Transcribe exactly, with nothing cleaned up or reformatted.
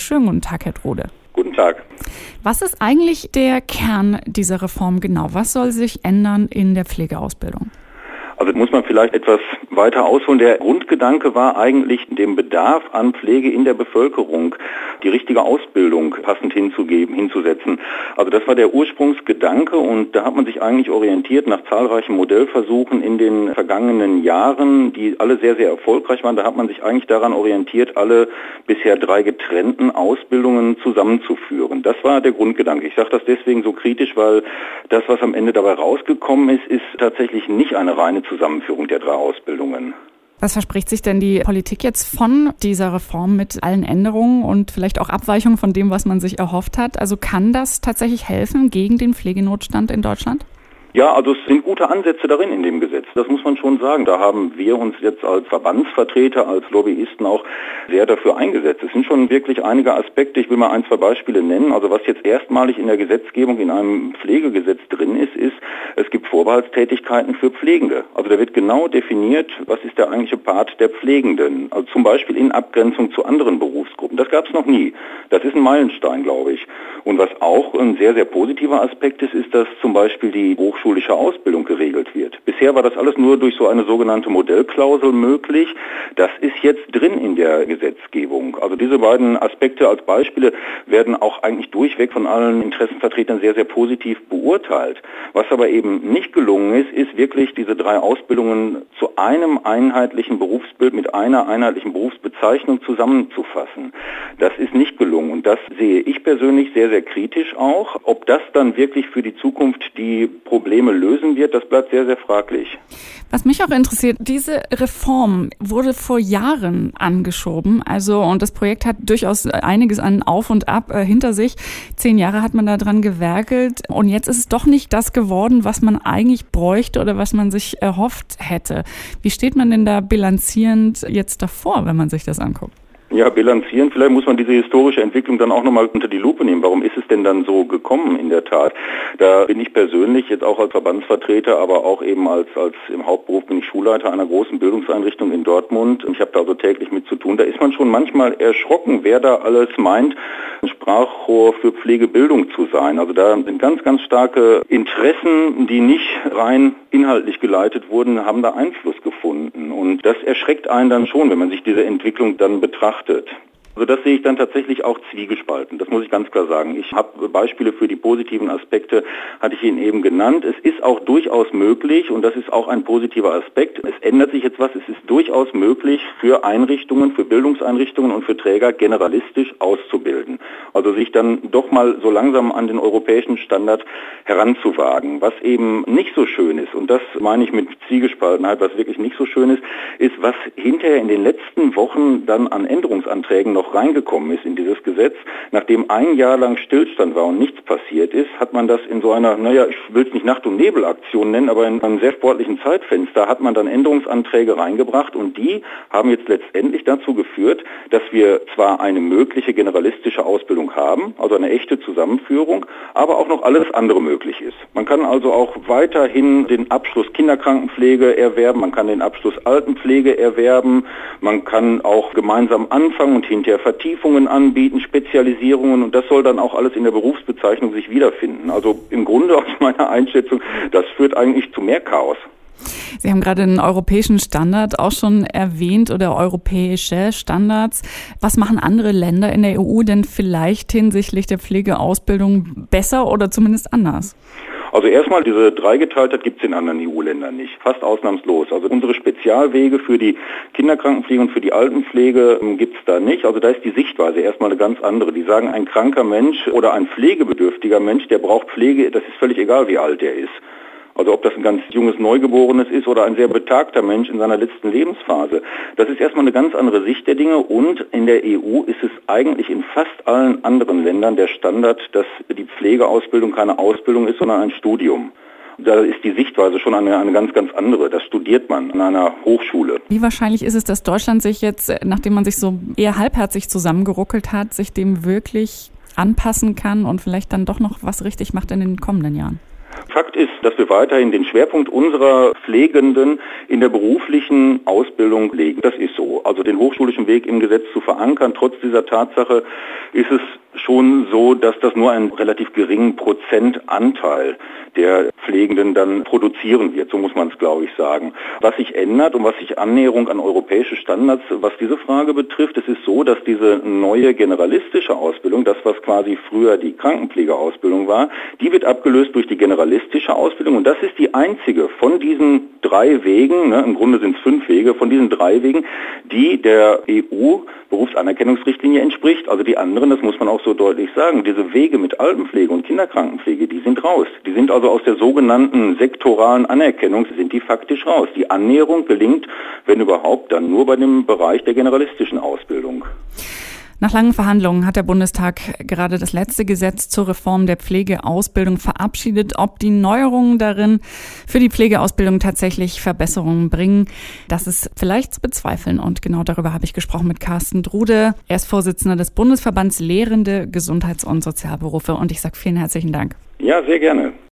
Schönen guten Tag, Herr Drode. Guten Tag. Was ist eigentlich der Kern dieser Reform genau? Was soll sich ändern in der Pflegeausbildung? Also muss man vielleicht etwas weiter ausholen. Der Grundgedanke war eigentlich, dem Bedarf an Pflege in der Bevölkerung die richtige Ausbildung passend hinzugeben, hinzusetzen. Also das war der Ursprungsgedanke und da hat man sich eigentlich orientiert nach zahlreichen Modellversuchen in den vergangenen Jahren, die alle sehr, sehr erfolgreich waren. Da hat man sich eigentlich daran orientiert, alle bisher drei getrennten Ausbildungen zusammenzuführen. Das war der Grundgedanke. Ich sage das deswegen so kritisch, weil das, was am Ende dabei rausgekommen ist, ist tatsächlich nicht eine reine Zusammenführung der drei Ausbildungen. Was verspricht sich denn die Politik jetzt von dieser Reform mit allen Änderungen und vielleicht auch Abweichungen von dem, was man sich erhofft hat? Also kann das tatsächlich helfen gegen den Pflegenotstand in Deutschland? Ja, also es sind gute Ansätze darin in dem Gesetz. Das muss man schon sagen. Da haben wir uns jetzt als Verbandsvertreter, als Lobbyisten auch sehr dafür eingesetzt. Es sind schon wirklich einige Aspekte. Ich will mal ein, zwei Beispiele nennen. Also was jetzt erstmalig in der Gesetzgebung in einem Pflegegesetz drin ist, ist, es gibt Vorbehaltstätigkeiten für Pflegende. Also da wird genau definiert, was ist der eigentliche Part der Pflegenden. Also zum Beispiel in Abgrenzung zu anderen Berufsgruppen. Das gab es noch nie. Das ist ein Meilenstein, glaube ich. Und was auch ein sehr, sehr positiver Aspekt ist, ist, dass zum Beispiel die hochschulische Ausbildung geregelt wird. Bisher war das alles nur durch so eine sogenannte Modellklausel möglich. Das ist jetzt drin in der Gesetzgebung. Also diese beiden Aspekte als Beispiele werden auch eigentlich durchweg von allen Interessenvertretern sehr, sehr positiv beurteilt. Was aber eben nicht gelungen ist, ist wirklich diese drei Ausbildungen zu einem einheitlichen Berufsbild mit einer einheitlichen Berufsbezeichnung zusammenzufassen. Das ist nicht gelungen und das sehe ich persönlich sehr, sehr kritisch auch. Ob das dann wirklich für die Zukunft die Probleme lösen wird, das bleibt sehr, sehr fraglich. Was mich auch interessiert, diese Reform wurde vor Jahren angeschoben. Also, und das Projekt hat durchaus einiges an Auf und Ab äh, hinter sich. Zehn Jahre hat man da dran gewerkelt. Und jetzt ist es doch nicht das geworden, was man eigentlich bräuchte oder was man sich erhofft hätte. Wie steht man denn da bilanzierend jetzt davor, wenn man sich das anguckt? Ja, bilanzieren. Vielleicht muss man diese historische Entwicklung dann auch nochmal unter die Lupe nehmen. Warum ist es denn dann so gekommen in der Tat? Da bin ich persönlich jetzt auch als Verbandsvertreter, aber auch eben als, als im Hauptberuf bin ich Schulleiter einer großen Bildungseinrichtung in Dortmund. Ich habe da also täglich mit zu tun. Da ist man schon manchmal erschrocken, wer da alles meint, ein Sprachrohr für Pflegebildung zu sein. Also da sind ganz, ganz starke Interessen, die nicht rein inhaltlich geleitet wurden, haben da Einfluss gefunden. Und das erschreckt einen dann schon, wenn man sich diese Entwicklung dann betrachtet. Also das sehe ich dann tatsächlich auch zwiegespalten, das muss ich ganz klar sagen. Ich habe Beispiele für die positiven Aspekte, hatte ich Ihnen eben genannt. Es ist auch durchaus möglich, und das ist auch ein positiver Aspekt, es ändert sich jetzt was, es ist durchaus möglich für Einrichtungen, für Bildungseinrichtungen und für Träger generalistisch auszubilden. Also sich dann doch mal so langsam an den europäischen Standard heranzuwagen. Was eben nicht so schön ist, und das meine ich mit Zwiegespaltenheit, was wirklich nicht so schön ist, ist, was hinterher in den letzten Wochen dann an Änderungsanträgen noch reingekommen ist in dieses Gesetz. Nachdem ein Jahr lang Stillstand war und nichts passiert ist, hat man das in so einer, naja, ich will es nicht Nacht- und Nebelaktion nennen, aber in einem sehr sportlichen Zeitfenster hat man dann Änderungsanträge reingebracht und die haben jetzt letztendlich dazu geführt, dass wir zwar eine mögliche generalistische Ausbildung haben, also eine echte Zusammenführung, aber auch noch alles andere möglich ist. Man kann also auch weiterhin den Abschluss Kinderkrankenpflege erwerben, man kann den Abschluss Altenpflege erwerben, man kann auch gemeinsam anfangen und hinterher Vertiefungen anbieten, Spezialisierungen, und das soll dann auch alles in der Berufsbezeichnung sich wiederfinden. Also im Grunde aus meiner Einschätzung, das führt eigentlich zu mehr Chaos. Sie haben gerade einen europäischen Standard auch schon erwähnt oder europäische Standards. Was machen andere Länder in der E U denn vielleicht hinsichtlich der Pflegeausbildung besser oder zumindest anders? Also erstmal, diese Dreigeteiltheit gibt es in anderen E U-Ländern nicht, fast ausnahmslos. Also unsere Spezialwege für die Kinderkrankenpflege und für die Altenpflege ähm, gibt es da nicht. Also da ist die Sichtweise erstmal eine ganz andere. Die sagen, ein kranker Mensch oder ein pflegebedürftiger Mensch, der braucht Pflege, das ist völlig egal, wie alt er ist. Also ob das ein ganz junges Neugeborenes ist oder ein sehr betagter Mensch in seiner letzten Lebensphase. Das ist erstmal eine ganz andere Sicht der Dinge, und in der E U ist es eigentlich in fast allen anderen Ländern der Standard, dass die Pflegeausbildung keine Ausbildung ist, sondern ein Studium. Da ist die Sichtweise schon eine, eine ganz, ganz andere. Das studiert man an einer Hochschule. Wie wahrscheinlich ist es, dass Deutschland sich jetzt, nachdem man sich so eher halbherzig zusammengeruckelt hat, sich dem wirklich anpassen kann und vielleicht dann doch noch was richtig macht in den kommenden Jahren? Fakt ist, dass wir weiterhin den Schwerpunkt unserer Pflegenden in der beruflichen Ausbildung legen. Das ist so. Also den hochschulischen Weg im Gesetz zu verankern, trotz dieser Tatsache ist es schon so, dass das nur einen relativ geringen Prozentanteil der Pflegenden dann produzieren wird. So muss man es, glaube ich, sagen. Was sich ändert und was sich Annäherung an europäische Standards, was diese Frage betrifft, es ist so, dass diese neue generalistische Ausbildung, das was quasi früher die Krankenpflegeausbildung war, die wird abgelöst durch die generalistische Ausbildung und das ist die einzige von diesen drei Wegen, ne, im Grunde sind es fünf Wege, von diesen drei Wegen, die der E U-Berufsanerkennungsrichtlinie entspricht. Also die anderen, das muss man auch so deutlich sagen, diese Wege mit Altenpflege und Kinderkrankenpflege, die sind raus. Die sind also aus der sogenannten sektoralen Anerkennung, sind die faktisch raus. Die Annäherung gelingt, wenn überhaupt, dann nur bei dem Bereich der generalistischen Ausbildung. Nach langen Verhandlungen hat der Bundestag gerade das letzte Gesetz zur Reform der Pflegeausbildung verabschiedet. Ob die Neuerungen darin für die Pflegeausbildung tatsächlich Verbesserungen bringen, das ist vielleicht zu bezweifeln. Und genau darüber habe ich gesprochen mit Carsten Drude. Er ist Vorsitzender des Bundesverbands Lehrende Gesundheits- und Sozialberufe. Und ich sage vielen herzlichen Dank. Ja, sehr gerne.